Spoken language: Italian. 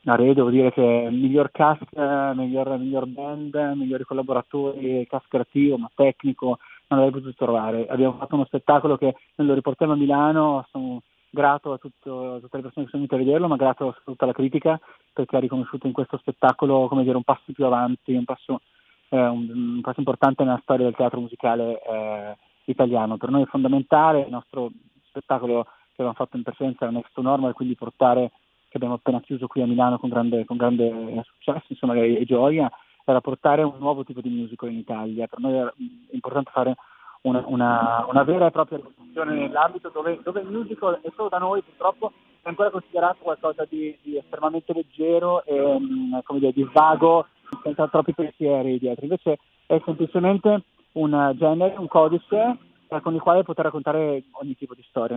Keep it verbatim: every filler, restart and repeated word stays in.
A Re devo dire che miglior cast, eh, miglior, miglior band, migliori collaboratori, cast creativo, ma tecnico, non l'avrei potuto trovare. Abbiamo fatto uno spettacolo che me lo riportiamo a Milano, sono grato a, tutto, a tutte le persone che sono venute a vederlo, ma grato soprattutto alla critica, perché ha riconosciuto in questo spettacolo, come dire, un passo più avanti, un passo, eh, un, un passo importante nella storia del teatro musicale eh, italiano. Per noi è fondamentale, il nostro spettacolo che avevamo fatto in precedenza era Next to Normal, quindi portare, che abbiamo appena chiuso qui a Milano con grande, con grande successo, insomma, e, e gioia, era portare un nuovo tipo di musical in Italia. Per noi è importante fare una, una, una vera e propria rivoluzione nell'ambito dove, dove il musical, e solo da noi purtroppo, è ancora considerato qualcosa di, di estremamente leggero e mh, come dire, di vago, senza troppi pensieri dietro. Invece è semplicemente un genere, un codice eh, con il quale poter raccontare ogni tipo di storia.